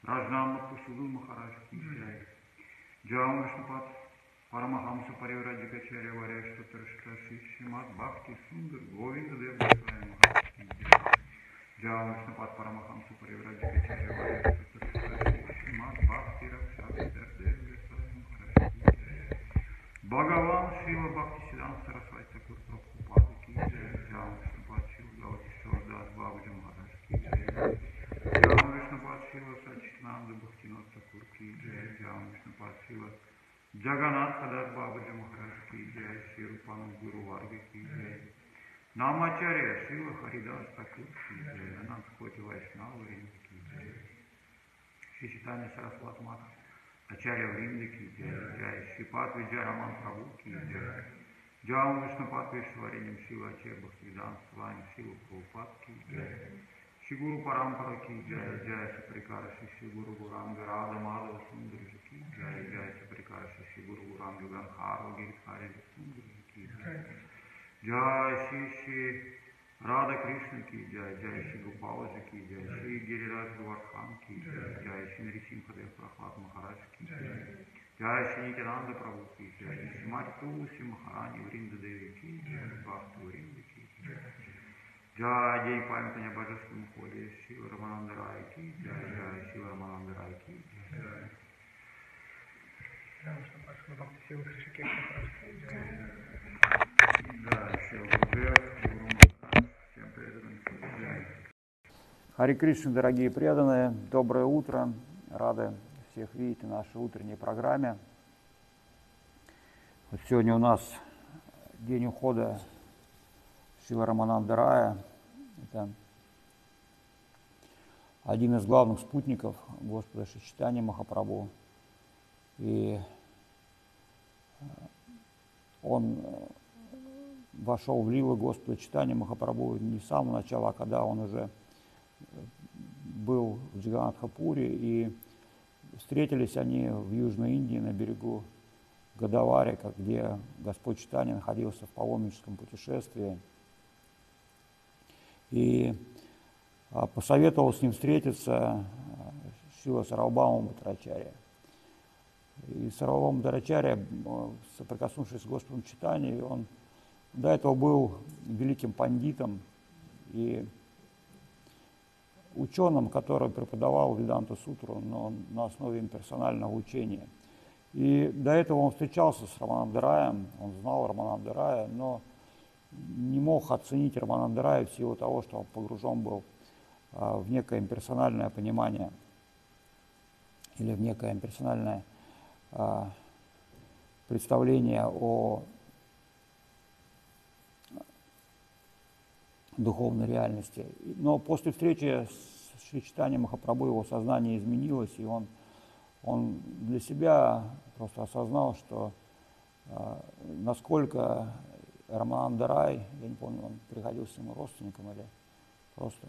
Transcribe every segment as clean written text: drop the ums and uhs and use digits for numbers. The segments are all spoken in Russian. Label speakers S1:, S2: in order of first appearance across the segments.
S1: Rajnama Pushudu Maharaj ki jai. Jai Vishnupad Paramahamsa Parivrajikacharya Vareshta Shrimad Bhakti Sundar Govinda Dev Goswami Maharaj ki jai. Jai Vishnupad Paramahamsa Parivrajikacharya Vareshta Shrimad Bhakti Rakshadhar Dev Goswami Maharaj ki jai. Bhagavan Shiva Bhakti Siddhanta Saraswati Thakur Prabhupada ki jai. Jai Vishnupad Shiva Gautishwar Das Babaji Maharaj ki jai. Jai Vishnupad Shiva Satchitananda Bhaktivinoda Thakur ki jai. Jai Vishnupad Shiva Jagannath Das Babaji Maharaj ki jai. Shri Rupanand Guru Varga ki jai. Namacharya Shiva Haridas Thakur ki jai. Anant Koti Vaishnava Vrinda ki jai. Shri Chaitanya Saraswati Mata Acharya Vrinda ki jai. Jai Shripat Vijay Raman Prabhu ki jai. Jai Vishnupad Vishwarenyam Shiva Acharya Bhaktivedanta Swami Shiva Prabhupada ki jai. Shri Guru Parampara ki jai. Jai Saprikara Shri Guru Gauranga Radha Madhava Sundar ji ki jai. Jai Saprikara Shri Guru Gauranga Gankharva Giridhari Sundar ji ki jai. Jai Shri Radha Krishna ki jai. Jai Shri Gopal ji ki jai. Shri Giriraj Govardhan ki jai. Jai Shri Nrisimhadev Prahlad Maharaj ki jai. Jai Shri Nityananda Prabhu ki jai. Shrimati Tulsi Maharani Vrinda Devi ki jai. Bhakti Vrinda ki jai. Jai Jai Pamятanya Bhajastам Ходе Шива Рамананда Рай ки jai. Jai Шива Рамананда Рай ки jai.
S2: Да, что пошло Бхакти Сила Кришна Киртан.
S1: Да, Шива Гурдев, Гуру Махарадж, всем преданным.
S3: Харе Кришна, дорогие преданные, доброе утро. Рады всех видеть на нашей утренней программе. Вот сегодня у нас день ухода Шрила Рамананда Рая. Это один из главных спутников Господа Шри Чайтаньи Махапрабху. И он вошел в лилу Господа Чайтаньи Махапрабху не с самого начала, а когда он уже был в Джаганнатхапуре, и встретились они в Южной Индии на берегу Годавари, где Господь Чайтанья находился в паломническом путешествии. И посоветовал с ним встретиться Шрила Сарвабхаума Бхаттарачарья. И Сарвабхаума Бхаттарачарья, соприкоснувшись с Господом Чайтаньей, он до этого был великим пандитом и ученым, который преподавал Веданту Сутру, но на основе имперсонального учения. И до этого он встречался с Рамананда Раем, он знал Рамананда Рая, но не мог оценить Рамананда Рая в силу того, что он погружен был в некое имперсональное понимание или в некое имперсональное представление о духовной реальности. Но после встречи с Шри Чайтаньей Махапрабху его сознание изменилось, и он для себя просто осознал, что насколько Рамананда Рай, я не помню, он приходился ему родственником или просто,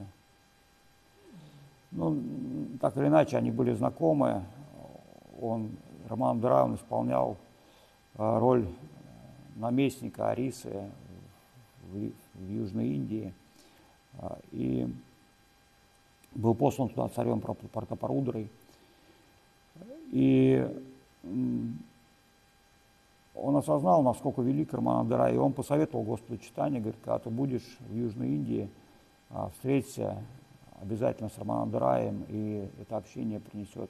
S3: ну, так или иначе, они были знакомы. Рамананда Рай, он исполнял роль наместника Арисы в Южной Индии и был послан туда царем Партапарудрой. И он осознал, насколько велик Рамананда Рай, и он посоветовал Господу Чайтанье, говорит, когда ты будешь в Южной Индии, встреться обязательно с Рамананда Раем, и это общение принесет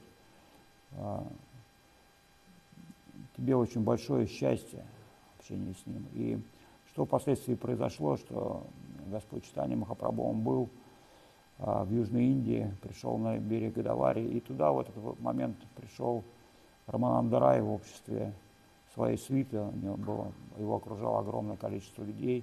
S3: тебе очень большое счастье, общение с ним. И что впоследствии произошло, что Господь Чайтанья Махапрабху, он был в Южной Индии, пришел на берег Годавари, и туда в этот момент пришел Рамананда Рай в обществе своей свиты, его окружало огромное количество людей.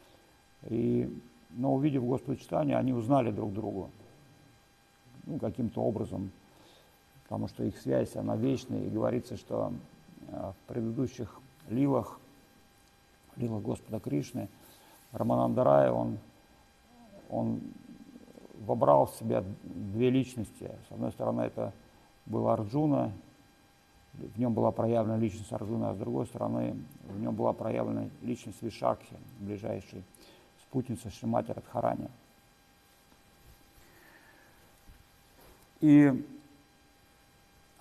S3: Но увидев Господа Чайтанью, они узнали друг друга, ну, каким-то образом, потому что их связь, она вечная, и говорится, что в предыдущих лилах Господа Кришны, Рамананда Рай, он вобрал в себя две личности. С одной стороны, это был Арджуна, в нем была проявлена личность Арджуна, а с другой стороны, в нем была проявлена личность Вишакхи, ближайшей спутницы Шримати Радхарани. И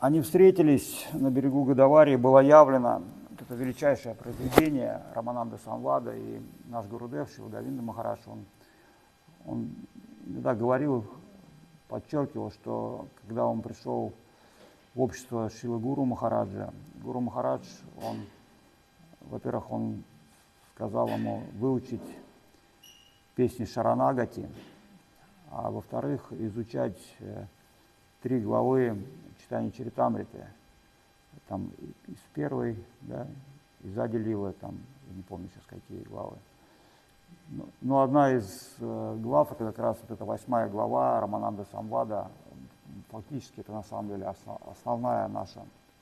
S3: они встретились на берегу Годавари, было явлено вот это величайшее произведение Рамананда Самвада, и наш Гурудев Шрила Говинда Махарадж, он иногда говорил, подчеркивал, что когда он пришел в общество Шрилы Гуру Махараджа, Гуру Махарадж, во-первых, он сказал ему выучить песни Шаранагати, а во-вторых, изучать 3 главы читания Чаритамриты, там из первой, да, из Ади Лилы, там, я не помню сейчас какие главы. Но одна из глав, это как раз вот эта 8 глава Рамананда Самвада, фактически это на самом деле основная наша,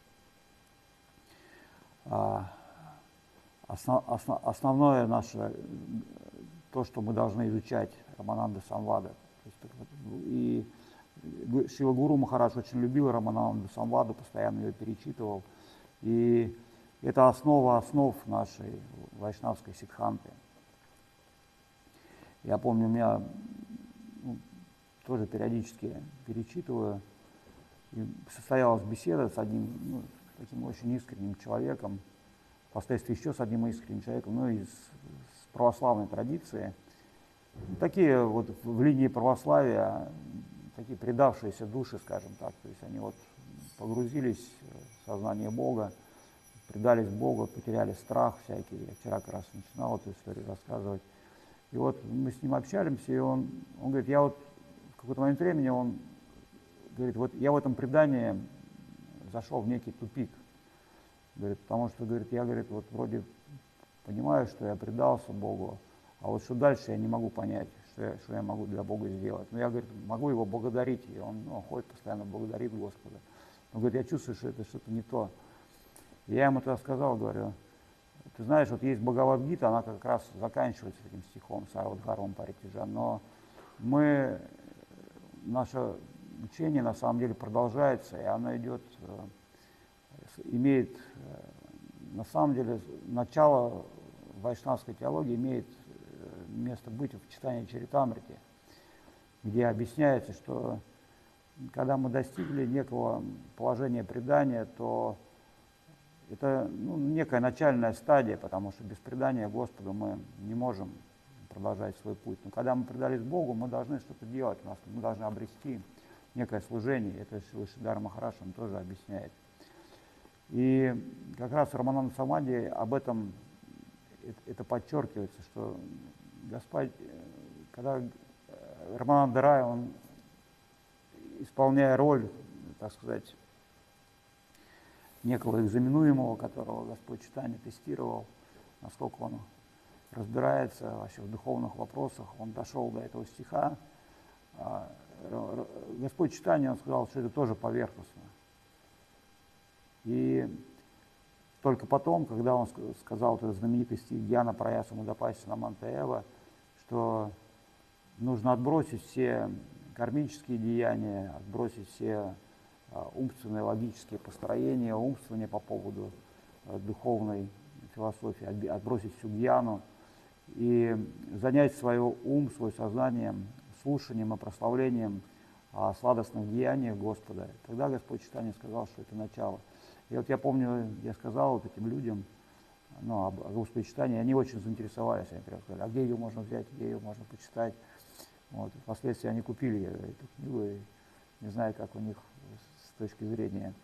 S3: основное наше, то, что мы должны изучать Рамананда Самвада. И Шрила Гуру Махарадж очень любил Рамананду Самваду, постоянно ее перечитывал. И это основа основ нашей вайшнавской сиддханты. Я помню, у меня тоже периодически перечитываю. И состоялась беседа с одним таким очень искренним человеком, впоследствии еще с одним искренним человеком, из православной традиции. Такие вот в линии православия, такие предавшиеся души, скажем так, то есть они вот погрузились в сознание Бога, предались Богу, потеряли страх всякий. Я вчера как раз начинал эту историю рассказывать. И вот мы с ним общаемся, и он говорит, я вот в какой-то момент времени, он говорит, вот я в этом предании зашел в некий тупик. Говорит, потому что, говорит, я, говорит, вот вроде понимаю, что я предался Богу, а вот что дальше я не могу понять, что я могу для Бога сделать. Но я, говорит, могу его благодарить, и он ходит постоянно, благодарит Господа. Он говорит, я чувствую, что это что-то не то. И я ему тогда сказал, говорю, ты знаешь, вот есть Бхагавад-гита, она как раз заканчивается этим стихом Сарвадхарвам Паритижа, но наше учение на самом деле продолжается, и оно имеет, на самом деле, начало вайшнавской теологии имеет место быть в читании Чаритамрити, где объясняется, что когда мы достигли некого положения предания, то это некая начальная стадия, потому что без предания Господу мы не можем продолжать свой путь. Но когда мы предались Богу, мы должны что-то делать, мы должны обрести некое служение. Это Шрила Махарадж тоже объясняет. И как раз в Рамананда Самади об этом это подчеркивается, что Господь, когда Рамананда Рай, он, исполняя роль, так сказать, некого экзаменуемого, которого Господь читание тестировал, насколько он разбирается вообще в духовных вопросах, он дошел до этого стиха. Господь читание, он сказал, что это тоже поверхностно. И только потом, когда он сказал этот знаменитый стих Гьяна Праяса Мудапаси Наманта Эва, что нужно отбросить все кармические деяния, отбросить все умственные логические построения, умствования по поводу духовной философии, отбросить всю гьяну и занять свой ум, свое сознание слушанием и прославлением сладостных деяний Господа. Тогда Господь читание сказал, что это начало. И вот я помню, я сказал вот этим людям, о Господе читании, они очень заинтересовались, они прямо сказали, а где ее можно взять, где ее можно почитать. Вот. Впоследствии они купили эту книгу, и не знаю, как у них с точки зрения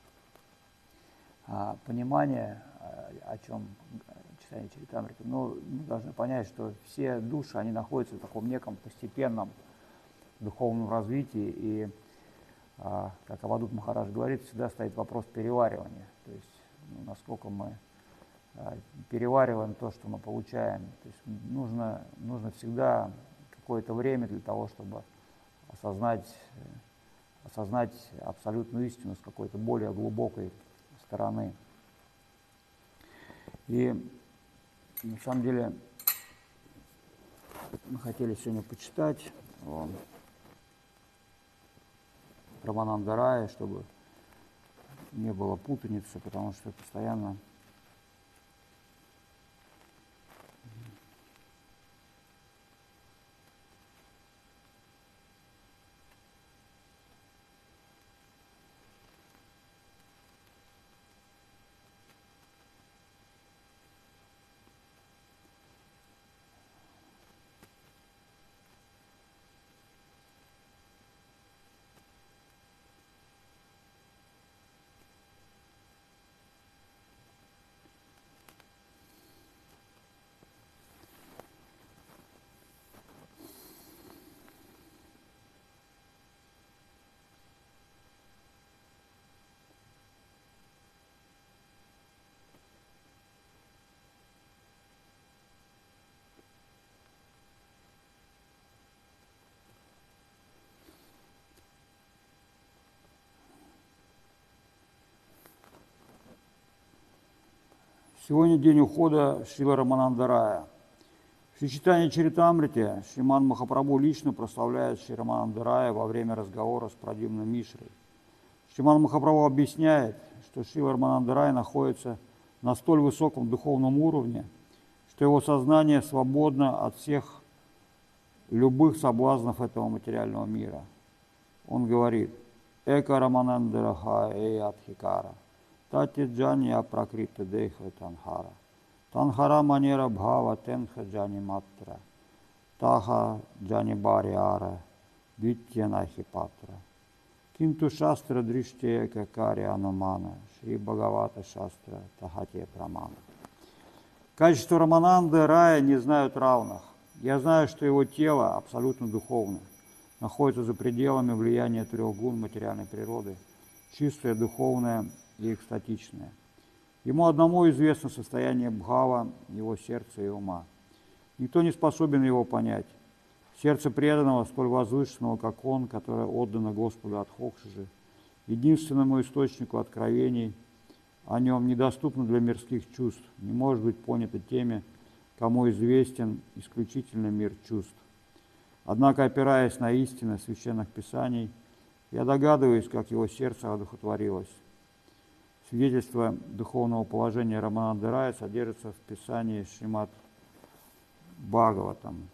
S3: понимания, о чем читание Чаритамриты. Но мы должны понять, что все души, они находятся в таком неком постепенном духовном развитии, и, как Авадут Махарадж говорит, всегда стоит вопрос переваривания, то есть насколько мы перевариваем то, что мы получаем. То есть нужно всегда какое-то время для того, чтобы осознать абсолютную истину с какой-то более глубокой стороны. И на самом деле мы хотели сегодня почитать Рамананда Рая, чтобы не было путаницы, потому что постоянно Сегодня день ухода Шрила Рамананда Рая. В Шри Чаритамрите Шриман Махапрабху лично прославляет Шри Рамананда Рая во время разговора с Прадьюмной Мишрой. Шриман Махапрабху объясняет, что Шрила Рамананда Рая находится на столь высоком духовном уровне, что его сознание свободно от всех любых соблазнов этого материального мира. Он говорит: «Эка Рамананда Раха Эйадхикара, Тати Джанья Пракрита Дейха Танхара, Танхара Манера Бхава Тенха Джани Матра, Таха Джани Бариара, Витьянахи Патра, Кинту Шастра Дриштека Кари Анумана, Шри Бхагавата Шастра Тахате Прамана». Качества Рамананды Рая не знают равных. Я знаю, что его тело абсолютно духовно, находится за пределами влияния трех гун материальной природы, чистое, духовное и экстатичное. Ему одному известно состояние бхава, его сердца и ума. Никто не способен его понять. Сердце преданного, столь возвышенного, как он, которое отдано Господу от Хокшиджи, единственному источнику откровений, о нем недоступно для мирских чувств, не может быть понято теми, кому известен исключительно мир чувств. Однако, опираясь на истины священных писаний, я догадываюсь, как его сердце одухотворилось. Свидетельство духовного положения Рамананды Рая содержится в Писании Шримад Бхагаватам.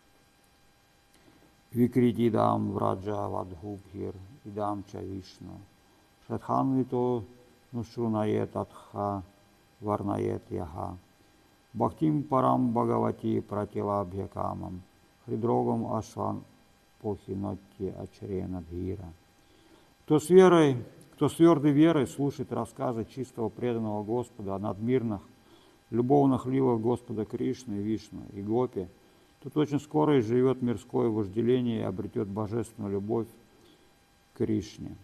S3: Викритидам враджа вадхубхир идам ча вишну шадханвито нушрунает атха варнает яха бхактим парам бхагавати пратилабхякамам хридрогам ашван похинотти ачрена дхира. Кто с твердой верой слушает рассказы чистого преданного Господа о надмирных, любовных лилах Господа Кришны, Вишну и Гопи, тот очень скоро изживет мирское вожделение и обретет божественную любовь к Кришне.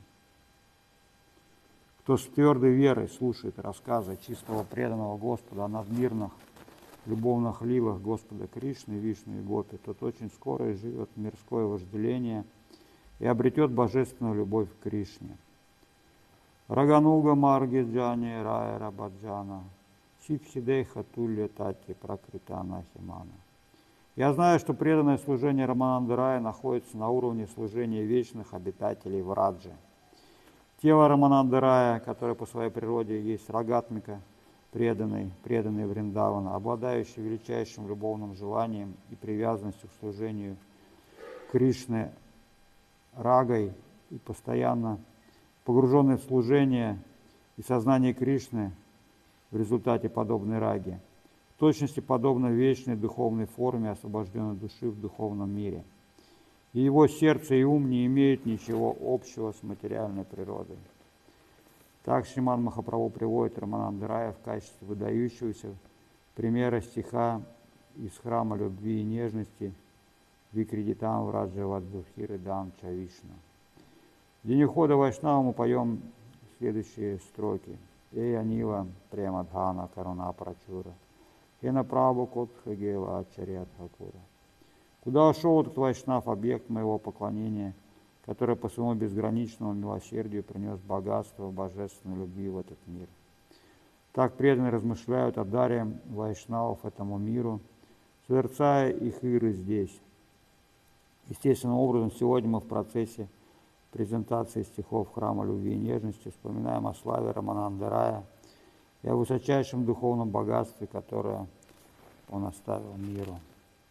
S3: Кто с твердой верой слушает рассказы чистого преданного Господа о надмирных, любовных лилах Господа Кришны, Вишну и Гопи, тот очень скоро изживет мирское вожделение и обретет божественную любовь к Кришне. Рагануга Марги Джани Рая Рабаджана Сипхидейха Тулья Тати Пракритана Химана. Я знаю, что преданное служение Рамананды Рая находится на уровне служения вечных обитателей Враджи. Тело Рамананды Рая, которое по своей природе есть рагатмика, преданный Вриндавана, обладающий величайшим любовным желанием и привязанностью к служению Кришны рагой и постоянно погруженный в служение и сознание Кришны в результате подобной раги, в точности подобно вечной духовной форме освобожденной души в духовном мире. И его сердце и ум не имеют ничего общего с материальной природой. Так Шриман Махапрабху приводит Рамананду Рая в качестве выдающегося примера стиха из храма любви и нежности Викридитам Враджа Вадбхиры Дам Чавишна. В день ухода Вайшнава мы поем следующие строки. Эй Анила Премадхана Каруна Прачура, Хена Прабху Котхагела Ачарьят Хакура. Куда ушел этот Вайшнав, объект моего поклонения, который по своему безграничному милосердию принес богатство божественной любви в этот мир? Так преданные размышляют о даре Вайшнавов этому миру, созерцая их игры здесь. Естественным образом, сегодня мы в процессе презентации стихов храма любви и нежности вспоминаем о славе Рамананды Рая и о высочайшем духовном богатстве, которое он оставил миру.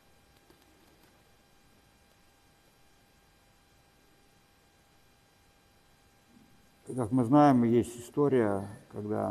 S3: Как мы знаем, есть история, когда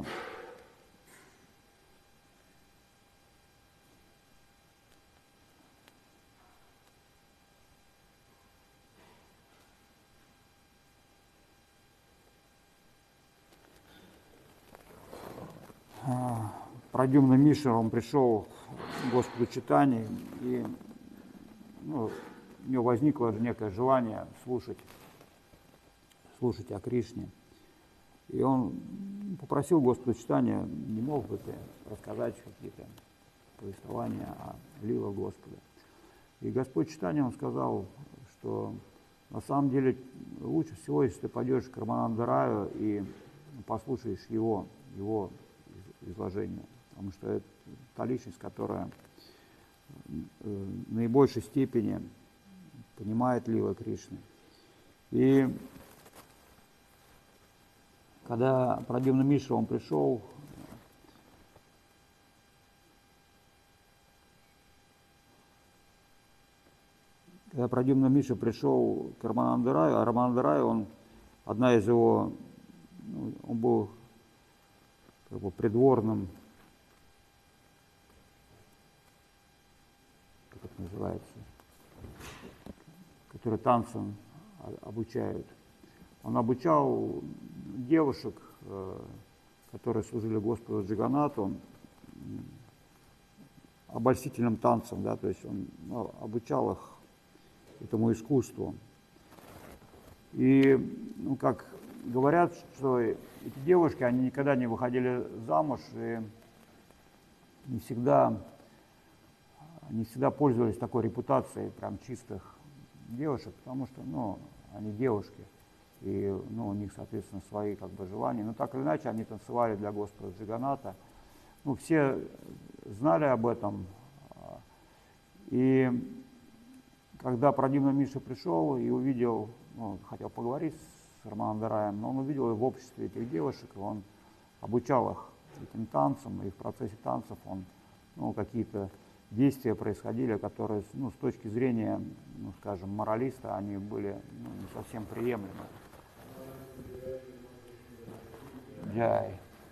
S3: Прадьюмна Мишра, он пришел к Господу Чайтаньи, и у него возникло некое желание слушать о Кришне. И он попросил Господа Чайтаньи, не мог бы ты рассказать какие-то повествования о лилах Господа. И Господь Чайтанья, он сказал, что на самом деле лучше всего, если ты пойдешь к Рамананду Раю и послушаешь его изложение потому что это та личность, которая в наибольшей степени понимает лилы Кришны. И когда Прадьюмна Мишра, он пришел, когда Прадьюмна Мишра пришел к Раманандараю, а Раманандарай, он, одна из его, он был как бы придворным, как это называется, который танцам обучают. Он обучал девушек, которые служили Господу Джаганнату, обольстительным танцам, да, то есть он обучал их этому искусству. И, как говорят, что эти девушки, они никогда не выходили замуж и не всегда пользовались такой репутацией прям чистых девушек, потому что, они девушки, и, у них, соответственно, свои как бы желания. Но так или иначе, они танцевали для Господа Джаганната. Все знали об этом. И когда Прадьюмна Мишра пришел и увидел, хотел поговорить с Раманандараем, но он увидел в обществе этих девушек, и он обучал их этим танцам, и в процессе танцев он, какие-то действия происходили, которые, с точки зрения, скажем, моралиста, они были не совсем приемлемы. Джай.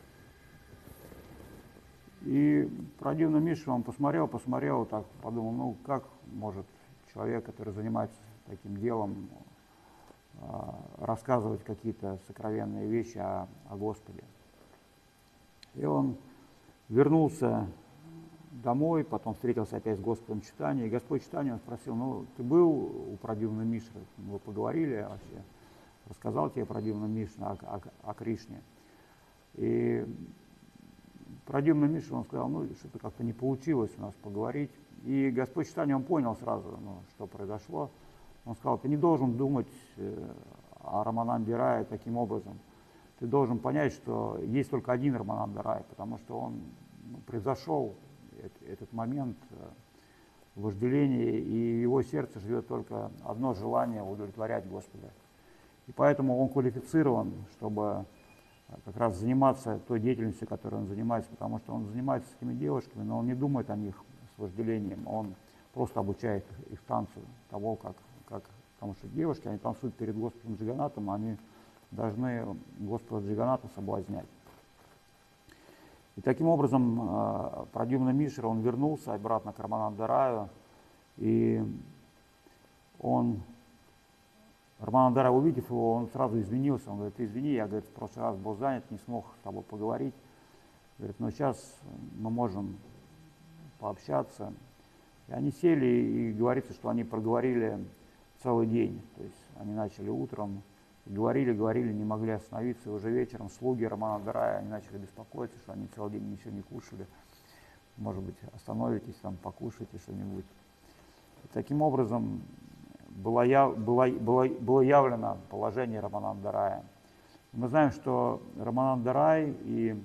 S3: И Прадьюмна Мишра, он посмотрел, так подумал, как может человек, который занимается таким делом, рассказывать какие-то сокровенные вещи о Господе. И он вернулся домой, потом встретился опять с Господом Чайтаньей, и Господь Чайтанья спросил, ты был у Прадьюмны Мишры, вы поговорили вообще, рассказал тебе Прадьюмна Мишра о Кришне. И Прадьюмна Мишра, он сказал, что-то как-то не получилось у нас поговорить. И Господь Чайтанья, он понял сразу, что произошло. Он сказал, ты не должен думать о Рамананде Рае таким образом. Ты должен понять, что есть только один Рамананда Рай, потому что он произошел, этот момент вожделения, и в его сердце живет только одно желание удовлетворять Господа. И поэтому он квалифицирован, чтобы как раз заниматься той деятельностью, которой он занимается, потому что он занимается с этими девушками, но он не думает о них с вожделением, он просто обучает их танцу того, как потому что девушки, они танцуют перед Господом Джаганнатом, они должны Господа Джаганната соблазнять. И таким образом Прадьюмна Мишра, он вернулся обратно к Раманандараю, и Раманандарай, увидев его, он сразу извинился, он говорит, извини, я, говорит, в прошлый раз был занят, не смог с тобой поговорить, говорит, но сейчас мы можем пообщаться. И они сели, и говорится, что они проговорили целый день, то есть они начали утром, говорили, не могли остановиться, и уже вечером слуги Раманандарая, они начали беспокоиться, что они целый день ничего не кушали, может быть, остановитесь, там, покушайте что-нибудь. И таким образом было явлено положение Раманандарая. Мы знаем, что Раманандарай и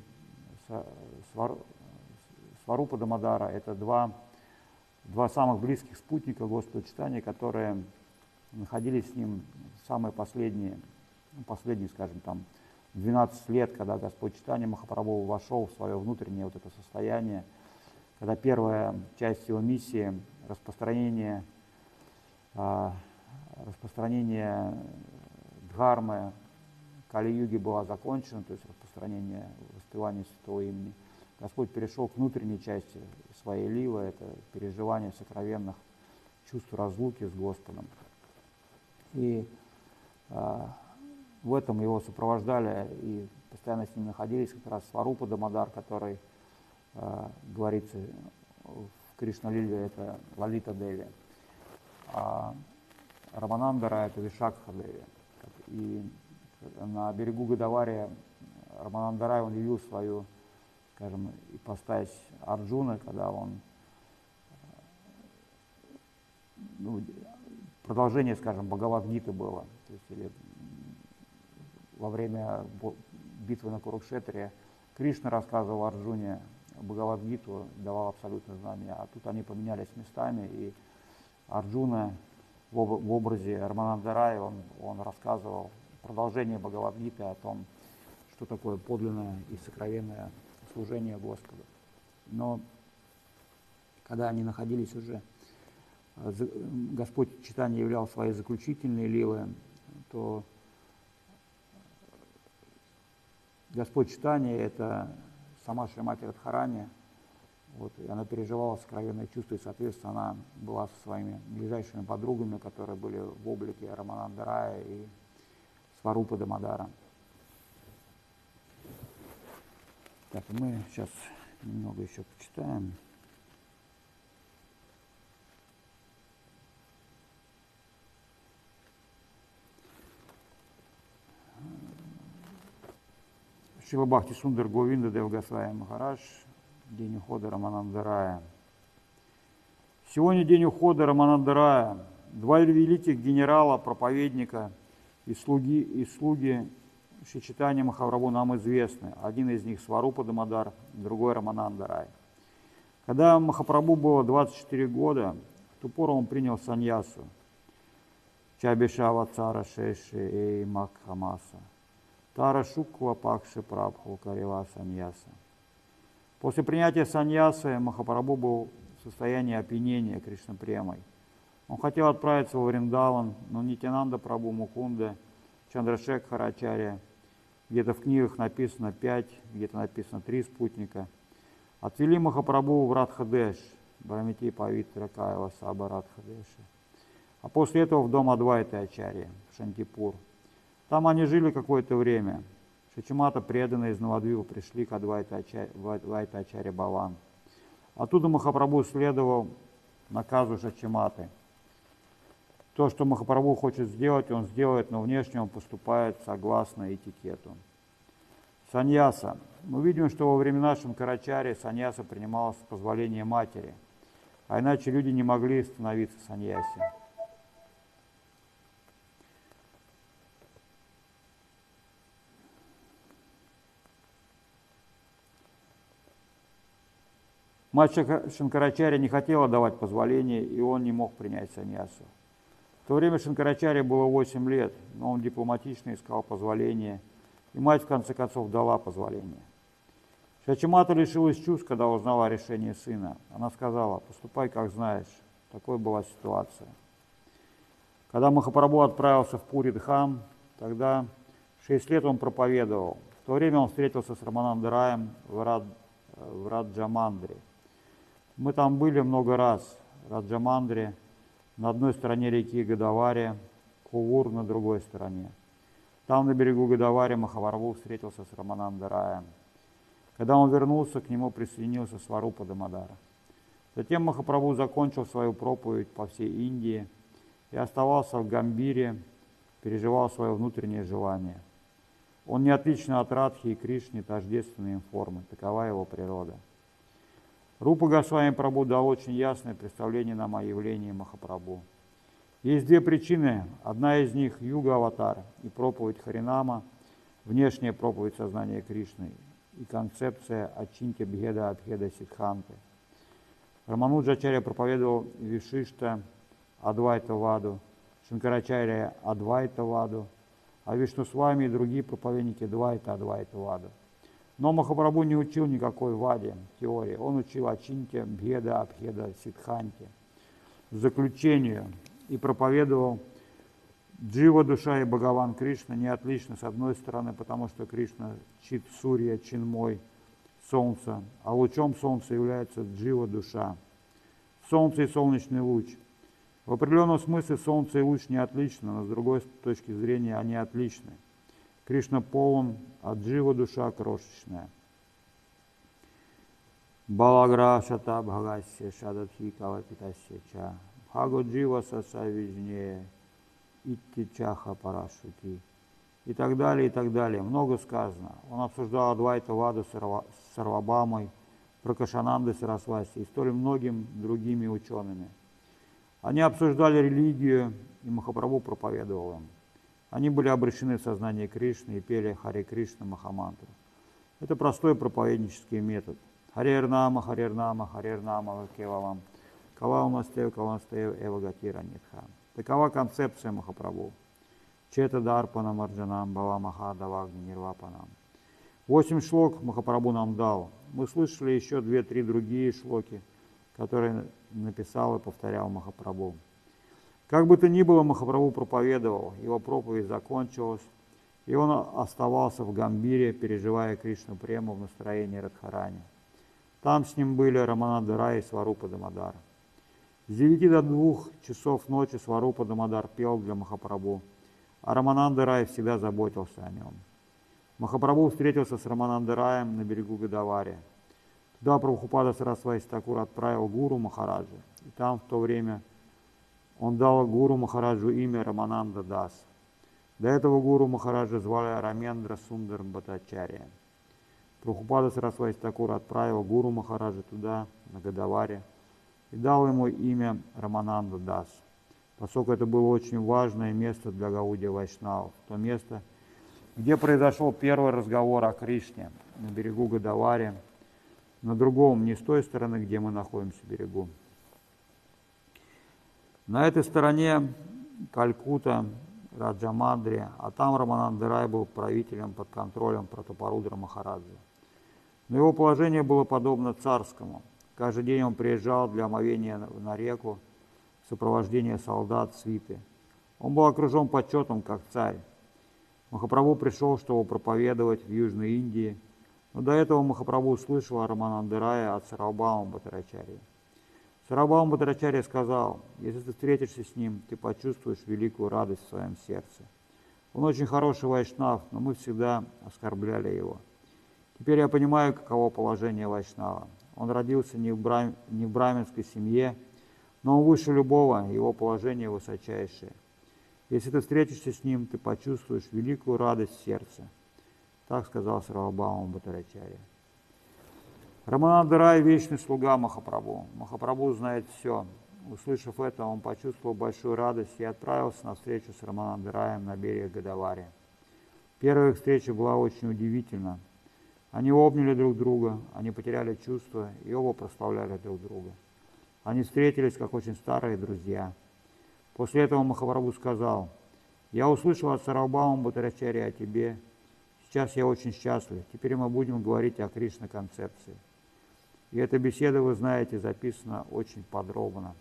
S3: Сварупа Дамодара – это два самых близких спутника Господа Чайтаньи, которые находились с ним самые последние, скажем, 12 лет, когда Господь Чайтанья Махапрабху вошел в свое внутреннее вот это состояние, когда первая часть его миссии, распространение дхармы Кали-юги была закончена, то есть распространение воспевания святого имени. Господь перешел к внутренней части своей лилы, это переживание сокровенных чувств разлуки с Господом. И в этом его сопровождали и постоянно с ним находились как раз Сварупа Дамодар, который говорится в Кришна-лиле, это Лалита Деви, а Раманандара это Вишакха Деви. И на берегу Годавари Раманандарай, он явил свою, скажем, ипостась Арджуна, когда он продолжение, скажем, Бхагавад-гиты было. То есть, или во время битвы на Курукшетре Кришна рассказывал Арджуне Бхагавад-гиту, давал абсолютное знание. А тут они поменялись местами, и Арджуна в образе Рамананда Рая, он рассказывал продолжение Бхагавад-гиты о том, что такое подлинное и сокровенное служение Господу. Но когда они находились уже, Господь Чайтанья являл свои заключительные лилы, то Господь Чайтанья — это сама Шримати Радхарани, вот, и она переживала сокровенное чувство, и, соответственно, она была со своими ближайшими подругами, которые были в облике Рамананда Рая и Сварупы Дамодара. Так, мы сейчас немного еще почитаем. Шрила Бхакти Сундар Говинда Дев Госвами Махарадж, день ухода Рамананда Рая. Сегодня день ухода Рамананда Рая. Два великих генерала, проповедника и слуги Шри Чайтанья Махапрабху нам известны. Один из них Сварупа Дамодар, другой Рамананда Рай. Когда Махапрабху было 24 года, в ту пору он принял саньясу. Чабишава цара шеши эй макхамаса. Тара шуква пакши прабху карива саньяса. После принятия саньясы Махапрабху был в состоянии опьянения Кришна-премой. Он хотел отправиться во Вриндаван, но Нитянанда Прабху, Мукунда, Чандрашекхара Ачарья, где-то в книгах написано 5, где-то написано 3 спутника, отвели Махапрабху в Радхадеш, Брамити Павитра Кайла Саба Радхадеши, а после этого в дом Адвайты Ачарьи, в Шантипур. Там они жили какое-то время. Шачимата, преданные из Навадвипа, пришли к Адвайта Ачарья Баван. Оттуда Махапрабху следовал наказу Шачиматы. То, что Махапрабху хочет сделать, он сделает, но внешне он поступает согласно этикету. Саньяса. Мы видим, что во времена Шанкарачарьи саньяса принималась с позволения матери, а иначе люди не могли становиться саньяси. Мать Шанкарачарья не хотела давать позволения, и он не мог принять саньясу. В то время Шанкарачарье было 8 лет, но он дипломатично искал позволения, и мать в конце концов дала позволение. Шачимата лишилась чувств, когда узнала о решении сына. Она сказала: «Поступай, как знаешь». Такой была ситуация. Когда Махапрабху отправился в Пури-Дхам, тогда 6 лет он проповедовал. В то время он встретился с Рамананда Раем в Раджамандре. Мы там были много раз. Раджамандре на одной стороне реки Годавари, Кувур на другой стороне. Там на берегу Годавари Махапрабху встретился с Рамананда Раем. Когда он вернулся, к нему присоединился Сварупа Дамодара. Затем Махапрабху закончил свою проповедь по всей Индии и оставался в Гамбире, переживал свое внутреннее желание. Он не отличен от Радхи и Кришны, тождественной им формы, такова его природа. Рупа Госвами Прабху дал очень ясное представление нам о явлении Махапрабху. Есть 2 причины. Одна из них — юга-аватар и проповедь Харинама, внешняя проповедь сознания Кришны и концепция Ачинтя Бхеда Абхеда Сиддханты. Рамануджачарья проповедовал Вишишта Адвайта Ваду, Шанкарачарья Адвайта Ваду, а Вишнусвами и другие проповедники Двайта Адвайта Ваду. Но Махапрабху не учил никакой ваде, теории. Он учил Ачинтя Бхеда Абхеда Сиддханте, заключению, и проповедовал Джива, душа и Бхагаван Кришна не отлично, с одной стороны, потому что Кришна Чит Сурья, Чинмой, Солнце, а лучом Солнца является Джива, душа. Солнце и солнечный луч. В определенном смысле Солнце и луч не отличны, но с другой точки зрения они отличны. Кришна полон, а Джива, душа крошечная. Балаграшата Бхагасya Шадатхи Калапитасya Ча Бхаго Джива Саса Вижнея Итти Чаха Парашути. И так далее, и так далее. Много сказано. Он обсуждал Адвайта Ваду с Сарвабамой, Пракашанандой Сарасвати и столь многими другими учеными. Они обсуждали религию, и Махапрабху проповедовал им. Они были обращены в сознание Кришны и пели Харе Кришна Махамантру. Это простой проповеднический метод. Харирнама, Харирнама, Харирнама, Кевалам, Калаумастев, Каланстев, Эвагатира Нитха. Такова концепция Махапрабху. Чета Дарпана Марджанам, Баламаха, Давагни, Нирвапанам. 8 шлок Махапрабху нам дал. Мы слышали еще 2-3 другие шлоки, которые написал и повторял Махапрабху. Как бы то ни было, Махапрабху проповедовал, его проповедь закончилась, и он оставался в Гамбире, переживая Кришну прему в настроении Радхарани. Там с ним были Рамананда Рай и Сварупа Дамодар. С 9 до 2 часов ночи Сварупа Дамодар пел для Махапрабху, а Рамананда Рай всегда заботился о нем. Махапрабху встретился с Рамананда Раем на берегу Годавари. Туда Прабхупада Сарасвати Такур отправил Гуру Махараджа, и там в то время он дал Гуру Махараджу имя Рамананда Дас. До этого Гуру Махараджа звали Рамендра Сундар Бхаттачарья. Прабхупада Сарасвати Такур отправил Гуру Махараджа туда, на Годавари, и дал ему имя Рамананда Дас, поскольку это было очень важное место для Гаудия Вайшнавов, то место, где произошел первый разговор о Кришне, на берегу Годавари, на другом, не с той стороны, где мы находимся, берегу. На этой стороне Калькутта, Раджамандри, а там Рамананда Рай был правителем под контролем Пратапарудра Махараджа. Но его положение было подобно царскому. Каждый день он приезжал для омовения на реку в сопровождении солдат, свиты. Он был окружен почетом, как царь. Махапрабху пришел, чтобы проповедовать в Южной Индии, но до этого Махапрабху услышал о Рамананда Рае от Сарвабхаума Бхаттачарьи. Сарвабхаума Бхаттачарья сказал: если ты встретишься с ним, ты почувствуешь великую радость в своем сердце. Он очень хороший вайшнав, но мы всегда оскорбляли его. Теперь я понимаю, каково положение вайшнава. Он родился не в браминской семье, но он выше любого, его положение высочайшее. Если ты встретишься с ним, ты почувствуешь великую радость в сердце. Так сказал Сарвабхаума Бхаттачарья. Рамананда Рай – вечный слуга Махапрабху. Махапрабху знает все. Услышав это, он почувствовал большую радость и отправился на встречу с Рамананда Раем на берег Годавари. Первая их встреча была очень удивительна. Они обняли друг друга, они потеряли чувства и оба прославляли друг друга. Они встретились как очень старые друзья. После этого Махапрабху сказал: «Я услышал от Сарвабхаума Бхаттачарьи о тебе. Сейчас я очень счастлив. Теперь мы будем говорить о Кришна-концепции». И эта беседа, вы знаете, записана очень подробно.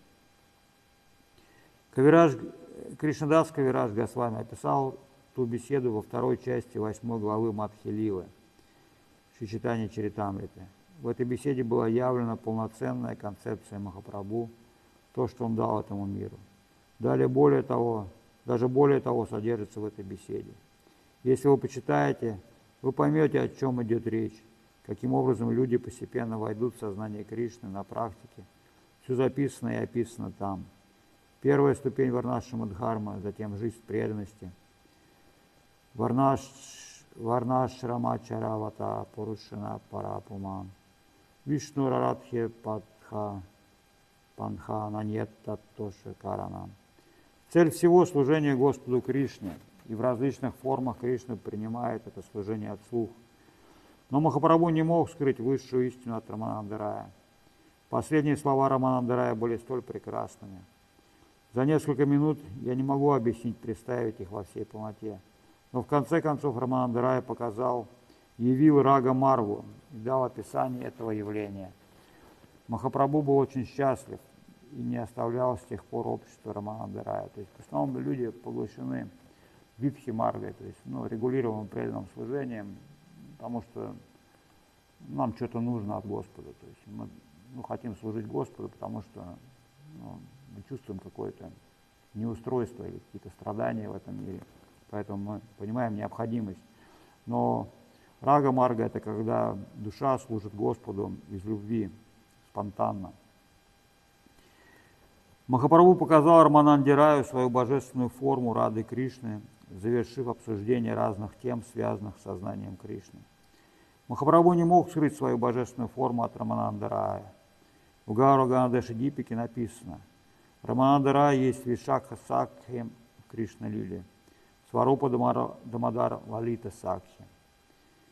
S3: Кришнадас Кавирадж Госвами описал ту беседу во второй части 8 главы Мадхи-лилы Шри Чайтанья Чаритамриты. В этой беседе была явлена полноценная концепция Махапрабху, то, что он дал этому миру. Даже более того содержится в этой беседе. Если вы почитаете, вы поймете, о чем идет речь, каким образом люди постепенно войдут в сознание Кришны на практике. Все записано и описано там. Первая ступень Варнашрама-дхарма, затем жизнь в преданности. Варнашрама-чаравата Пурушана Парапуман. Вишну Рарадхе Падха Панха Наньетта Тоши Каранам. Цель всего служения Господу Кришне, и в различных формах Кришна принимает это служение от слух. Но Махапрабху не мог скрыть высшую истину от Рамананда Рая. Последние слова Рамананда Рая были столь прекрасными. За несколько минут я не могу объяснить, представить их во всей полноте. Но в конце концов Рамананда Рая явил Рага Марву и дал описание этого явления. Махапрабху был очень счастлив и не оставлял с тех пор общества Рамананда Рая. То есть в основном люди поглощены випхи маргой, то есть регулируемым преданным служением, потому что нам что-то нужно от Господа. То есть мы хотим служить Господу, потому что мы чувствуем какое-то неустройство или какие-то страдания в этом мире. Поэтому мы понимаем необходимость. Но рага марга – это когда душа служит Господу из любви, спонтанно. Махапрабху показал Рамананде Раю свою божественную форму Рады Кришны, завершив обсуждение разных тем, связанных с сознанием Кришны. Махапрабху не мог скрыть свою божественную форму от Рамананда Рая. В Гаура-Ганадеши Дипике написано: Рамананда Рай есть Вишакха Сакхи в Кришна-лиле, Сварупа Дамодар Лалита Сакхи.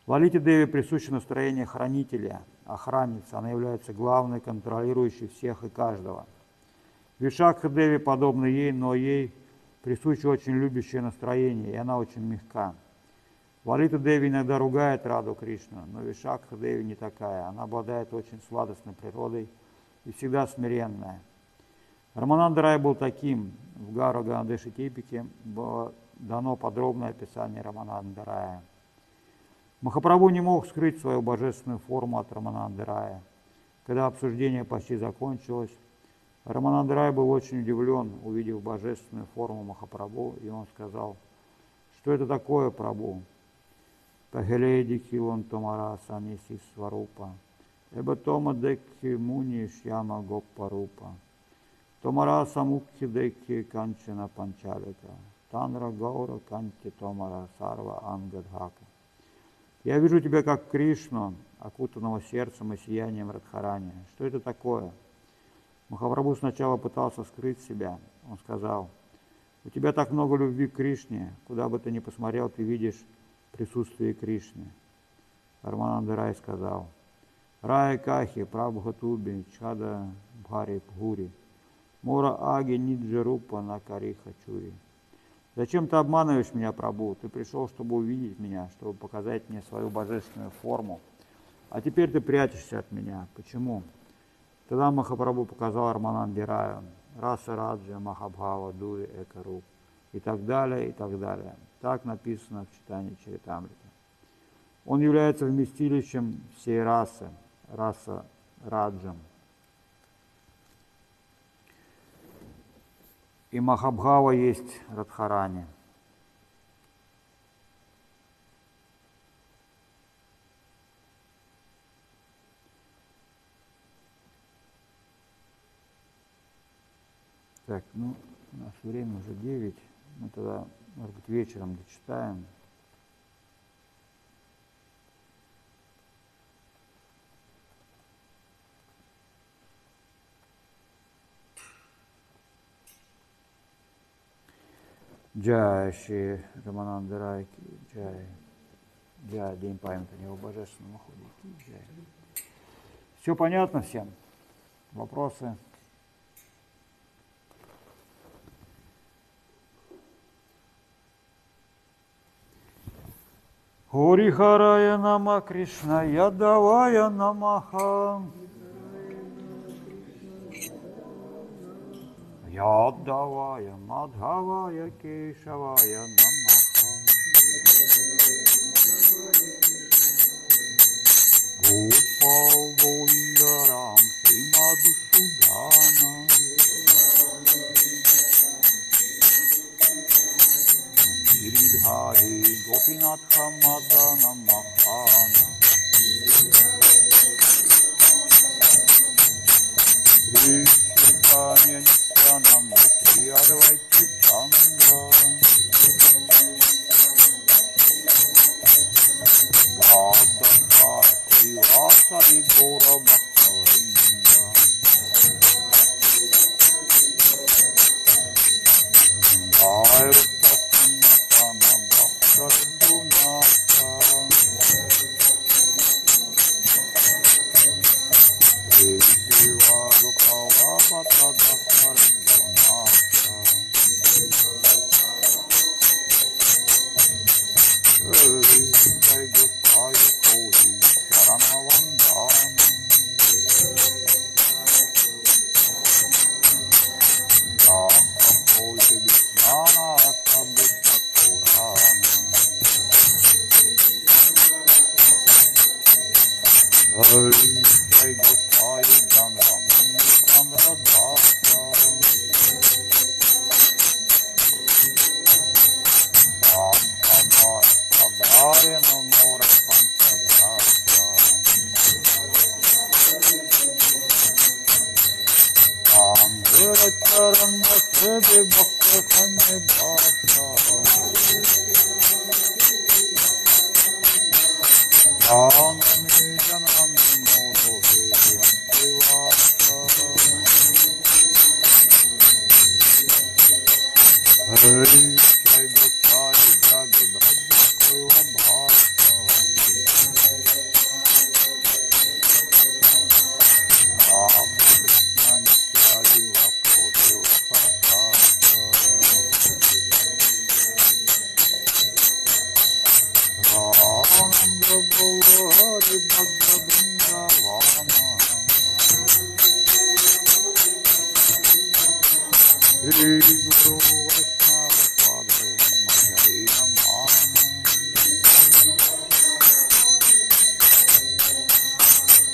S3: Лалите Деви присуще настроение хранителя, охранницы. Она является главной, контролирующей всех и каждого. Вишакха Деви подобна ей, но ей присуще очень любящее настроение, и она очень мягка. Лалита Деви иногда ругает Раду Кришну, но Вишакха Деви не такая. Она обладает очень сладостной природой и всегда смиренная. Рамананда Рай был таким. В Гаура Ганадеши Типике было дано подробное описание Рамананда Рая. Махапрабху не мог скрыть свою божественную форму от Рамананды Рая. Когда обсуждение почти закончилось, Рамананда Рай был очень удивлен, увидев божественную форму Махапрабху, и он сказал: «Что это такое, Прабху?» «Пахеледи килон томара саниси сварупа, эба тома декки муни шьяма гоппарупа, томара самукхи декки канчана панчалика, танра гаура канти томара сарва ангадхака». «Я вижу тебя как Кришну, окутанного сердцем и сиянием Радхарани. Что это такое?» Махапрабху сначала пытался скрыть себя. Он сказал: «У тебя так много любви к Кришне, куда бы ты ни посмотрел, ты видишь присутствие Кришны». Рамананда Рай сказал: «Рая Кахи, Прабхатуби, Чада Бхари Пхури, Мора Аги Ниджарупа Накари Хачури». «Зачем ты обманываешь меня, Прабху? Ты пришел, чтобы увидеть меня, чтобы показать мне свою божественную форму. А теперь ты прячешься от меня. Почему?» Тогда Махапрабху показал Рамананде Раю: «Раса Раджа Махабхава Дури Экару» и так далее, и так далее. Так написано в читании Чаритамриты. Он является вместилищем всей расы, раса Раджам. И Махабхава есть Радхарани. Так, у нас время уже 9, мы тогда, может быть, вечером дочитаем. Джай Шри Рамананда Рай ки джай. Джай, день памяти о него божественном уходе ки джай. Все понятно всем? Вопросы? Харая нама Кришна Ядавая намаха. Ядавая Мадхавая Кешавая намаха. Гопал Говиндарам Сримадусудана. Гиридхари Гопинатха Мадана Махана. Кришна Нитянам Шри Адвайта Чандра. Радха Шривасади Гора Бхактавринда. Айрта Синатана Бхактадуната. Кришиваду Кавабата Дасарджуната. Жай Госвами Коди Шаранавандана. Даха Хоти Вишнана Асабдита Пурана. Жай Госвами Джанрамани Чандрадаса. Садхарена Мора Панчадраса. Ангела Чарана Среди Бхакта Саннибхаса. Janami Janami Modo Vedantivasa. Hari Jai Gosai Jagadadja Kaila Bhasa.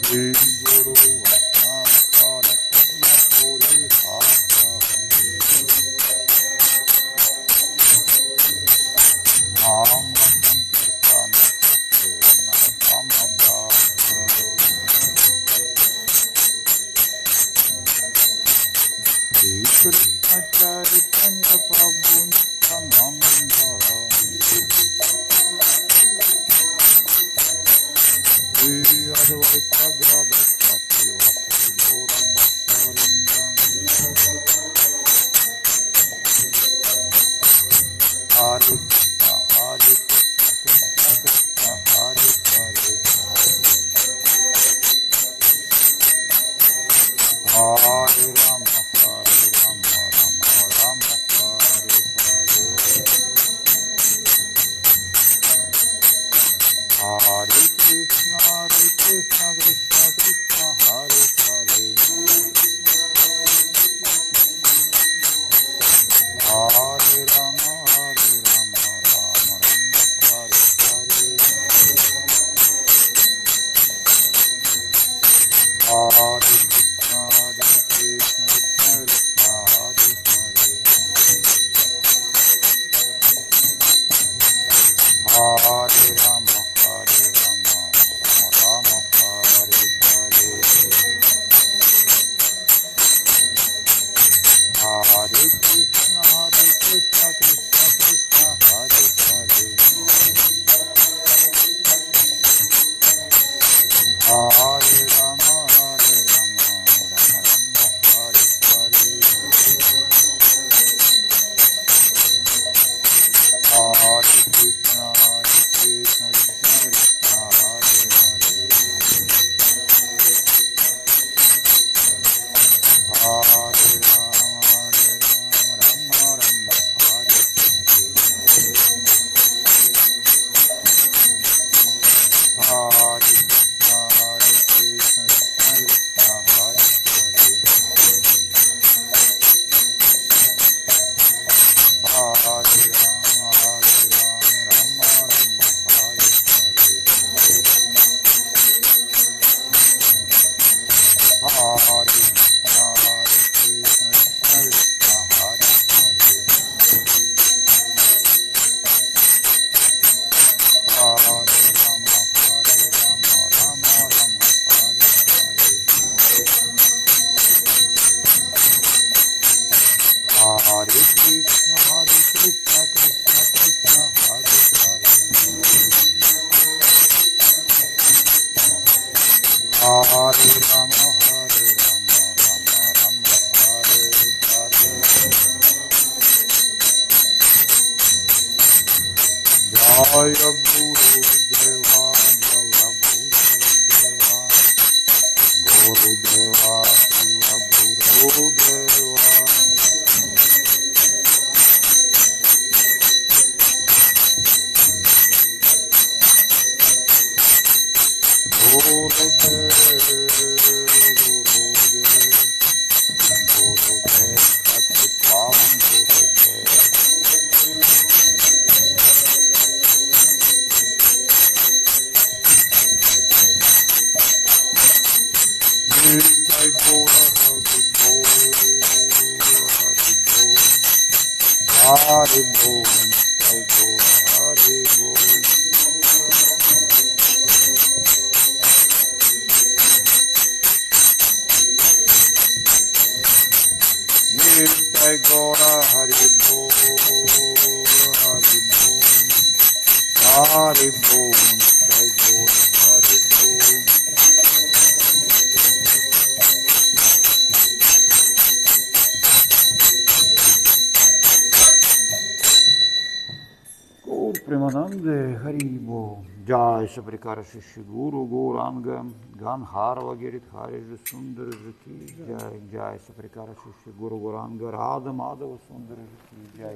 S3: Jai Saprikara Shishi Guru Gauranga Ganharva Giridhari Sundar Jaki Jai Jai Saprikara Shishi Guru Gauranga Radha Madhava Sundar Jaki Jai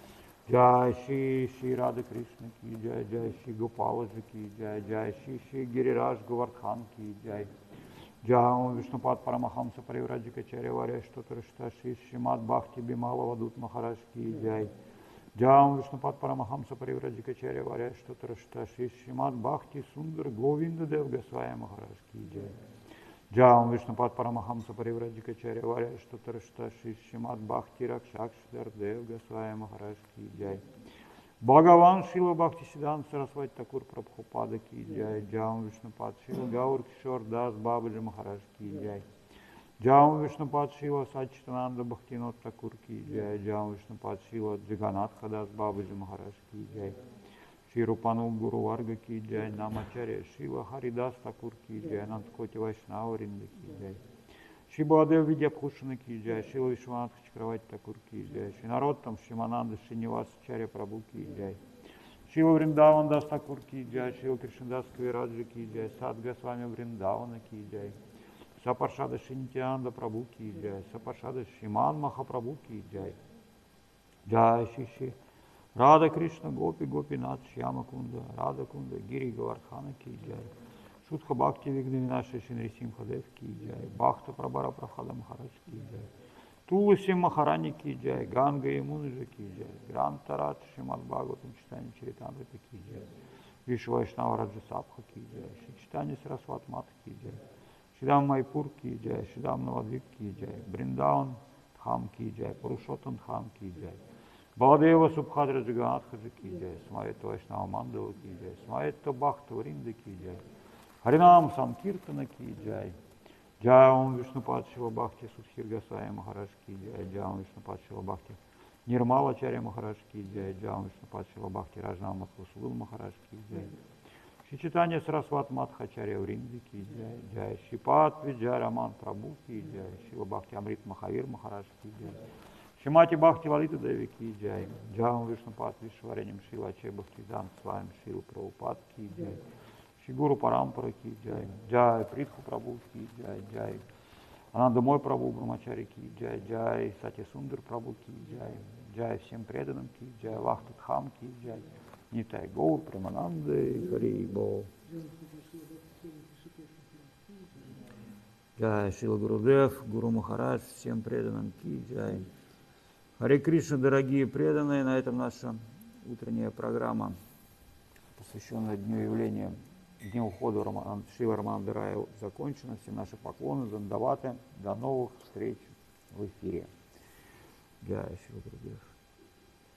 S3: Jai Shri Radha Krishna Ki Jai Jai Shri Gopala Ki Jai Jai Shri Giriraj Govardhan Ki Jai Jai Om Vishnupad Paramahamsa Parivrajakacharya Vareshtotrashta Shri Srimad Bhakti Bimala Vadut Maharaj Ki Jai Jai Vishnupad Paramahamsa Parivrajakacharya Vareshtotrashta Shri Srimad Bhakti Sundar Govinda Dev Goswami Maharaj Ki Jai Джаум Вишнупад Парамахамса Паривраджикачаря Варя Штатарашта Шишимат Бхакти Ракшакшдар Дев Госвами Махарадж ки джай. Бхагаван Шила Бхакти Сиданта Сарасвати Такур Прабхупада ки джай. Джаум Вишнупад Шила Гаур Кишор Дас Бабаджи Махарадж ки джай. Джаум Вишнупад Шила Сачитананда Бхактинот Такур ки джай. Джаум Вишнупад Шила Джаганатха Дас Бабаджи Махарадж ки джай. Шри Рупану Гуру Варга ки джай, Намачаря Шила Харидас Такур ки джай, Нандкоти Вайшнава Ринда ки джай. Шри Баладев Видьябхушана ки джай, Шила Вишванатха Чакравати Такур ки джай, Шри Нароттам Шримананда Шриниваса Чаря Прабhu ки джай. Шила Вриндаван Дас Такур ки джай, Шила Кришнадас Кавираджа ки джай, Сад Госвами Вриндавана ки джай. Сапаршада Шинитянанда Прабhu ки джай, Сапаршада Шриман Махапрабhu ки джай. Джай Шиши Рада Кришна Гопи Гопинат Шьяма Кунда, Рада Кунда, Гири Гавардхана ки джай. Шутха Бхакти Вигнавинаши Шинрисимха Дев ки джай. Бхакта Прабара Прахада Махарадж ки джай. Туласи Махарани ки джай. Ганга Ямунаджа ки джай. Грантарат Шримад Бхагаватам Читани Чаритамрита ки джай. Вишва Вайшнава Раджа Сабха ки джай. Шри Читани Сарасват Мат ки джай. Шридам Майпур ки джай. Шридам Навадвип ки джай. Бриндаун Дхам ки джай. Пурушоттам Дхам ки джай. Баладева Субхадра Джаганатхаджа ки джай, Смаветта Вайшнава Мандала ки джай, Смаветта Бхакта Вринда ки джай, Харинам Санкиртана ки джай, Джаум Вишнупад Шила Бхакти Судхир Госвами Махарадж ки джай, Джаум Вишнупад Шила Бхакти Нирмала Чаря Махарадж ки джай, Джаум Вишнупад Шила Бхакти Раджнава Матхусудал Махарадж ки джай, Шри Читания Сарасват Мадхачарья Вринда ки джай, Джай Шипат Виджай Раман Прабhu ки джай, Шила Бхакти Амрит Махавир Махарадж ки джай, Шимати Бхакти Лалита Деви ки джай, Джаум Вишнупад Вишвареням Шила Ачай Бхактидан Свами Шила Прабхупад ки джай, Шигуру Парампара ки джай, Джай Притху Прабhu ки джай, Джай Ананда Мой Прабhu Брамачари ки джай, Джай Сати Сундар Прабhu ки джай, Джай всем преданным ки джай, Вахтат Хам ки джай, Нитай Гаур Премананды Хари Бол. Джай Шила Гурудев, Гуру Махарадж, всем преданным ки джай. Харе Кришна, дорогие преданные, на этом наша утренняя программа, посвященная Дню явления, Дню ухода Шрила Рамананда Рая, закончена. Все наши поклоны, дандаваты. До новых встреч в эфире. Джай Шила Гурудев.